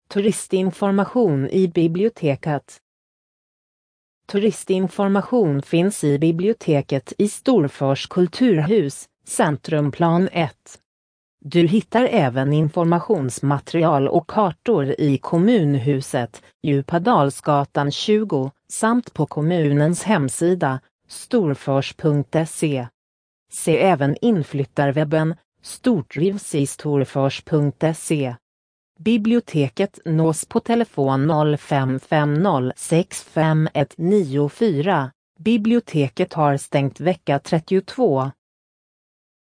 Turistinformation i biblioteket. Turistinformation finns i biblioteket i Storfors kulturhus, Centrumplan 1. Du hittar även informationsmaterial och kartor i kommunhuset, Djupadalsgatan 20, samt på kommunens hemsida, storfors.se. Se även inflyttarwebben, stortrivsistorfors.se. Biblioteket nås på telefon 0550 65194. Biblioteket har stängt vecka 32.